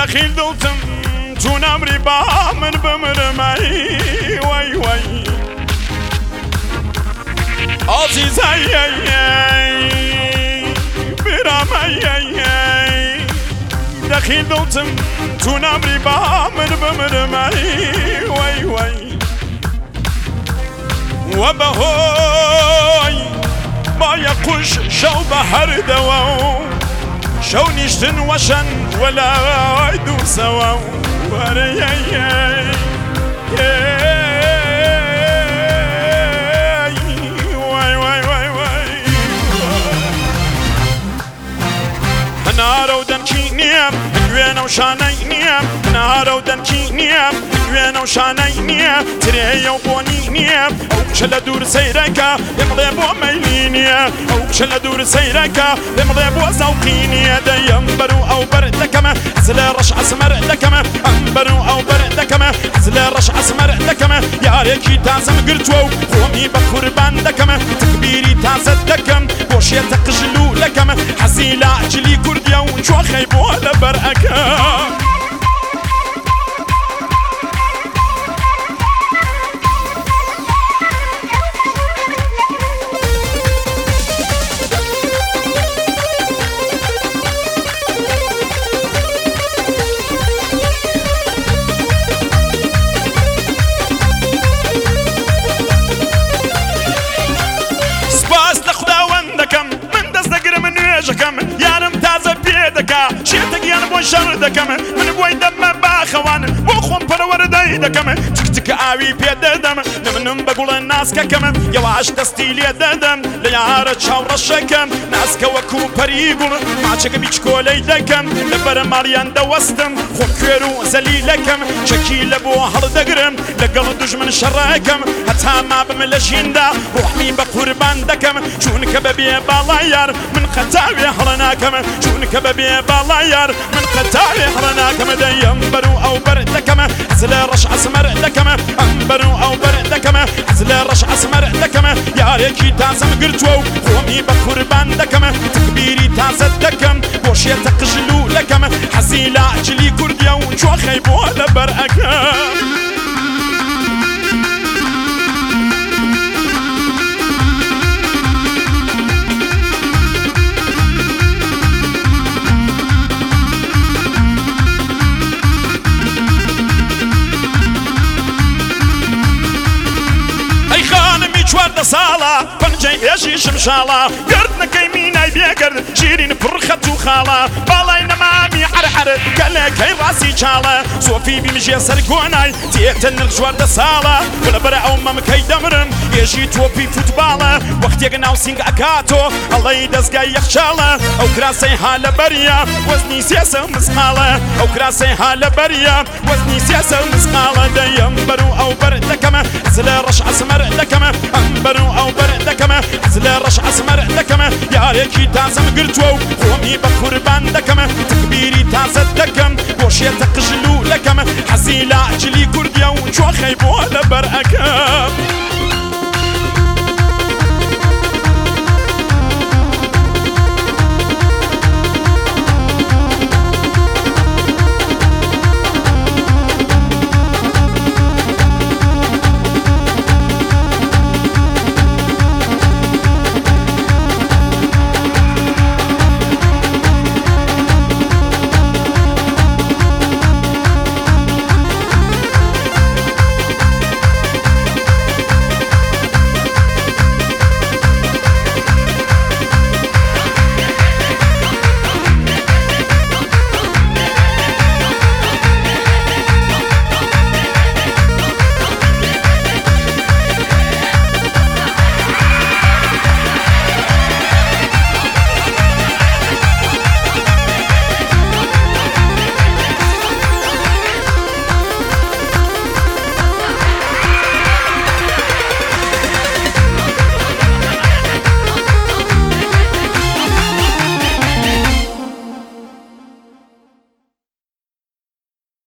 دخيل دڵتم تو نمری با من بمرم ای وای وای عزیزای برام ای دخيل دڵتم تو نمری با من بمرم ای وای وای وبهوي ما يقش شو بحر دواو شو نشتن وشن ولا عيدو سوا نارو دنكي نيم وينو شاني نيم نارو دنكي نيم وينو شاني نيم تريا وبوني نيم او شل دور سيركا يمضي بو ميلينيا او شل دور سيركا يمضي بو زوقينيا ديمبرو او بردكما زل رش اسمر دكما انبرو او بردكما زل رش اسمر دكما يا ريكي تازم قرتو قومي بقربان دكما تكبيري تازدكم بوشي تقجلو لكما حزيلا جلي كرديا ونشو خيبو لبرأكا يارم تازه بيدكا شيتك يانا بو شر دكم من بوي دم باخوان بو خون پرورداي دكم تك تك اوي بيددم نمنم بقول الناس ككم يواش دستيلي ددم ليار تشاور الشكم ناس كوكو بريغول ما تشك بيچكولي دكم لبر ماريان دوستم خو كيرو زليلكم شكيل بو هل دغرم لقل دجمن شراكم حتى ما بملشيندا روحي بقربان دكم شونك ببي بالايار من قتاوي حرناكم شونك ببي بالايار من قتاوي حرناكم ديمبرو او بردكم زل رش اسمر دكم انبرو او بردكم زل رش اسمر دكم يا ريكي تازم قرتو قومي بقربان دكم تكبيري تازدكم بوشي تقجلو لكم حزيلا جلي كرديا ونشو خيبو لبرأكم چوارده ساڵە پەنجەی هێژی شمشاڵە گردنەکەی مینای بێگرد شیرین پڕخەت و خاڵە باڵای نەمامی عەرعەر گەلەکەی ڕاستی چاڵە سۆفی بیمژێ سەر کۆنای تێتە نرخ چوارده ساڵە لەبەرە ئەو مەمکەی دەمرم هێژی تۆپی فوتباڵە وەختێک ناو سینگ ئەکاتۆ هەڵەی دەستگای یەخچاڵە ئەو کراسەی هالە بەریە وەزنی سێسە مسقاڵە ئەو کراسەی هالە بەریە وەزنی سێسە مسقاڵە دەیەمبەر و ئەو بەردەکەمە زلە ڕەش ئەسمەر دەکەمە انبرو او بردكما زل رش اسمر دكما يا ريكي تازم قرتو قومي بقربان دكما تكبيري تازدكم بوشي تقجلو لكما حزيلا جلي كرديا ونشو خيبو لبرأكم